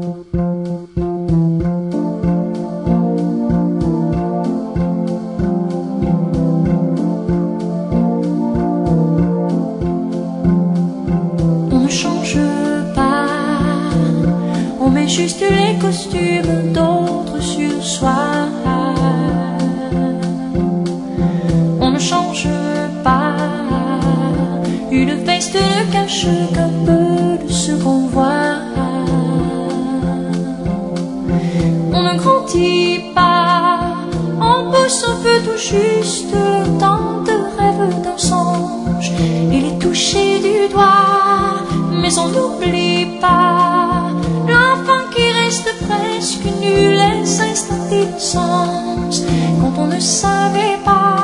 On ne change pas, on met juste les costumes d'autres sur soi. On ne change pas, une veste ne cache qu'un peu de ce qu'on voit. On ne grandit pas, on pousse un peu tout juste le temps de rêve d'un songe. Il est touché du doigt, mais on n'oublie pas l'enfant qui reste presque nu, les instants d'innocence quand on ne savait pas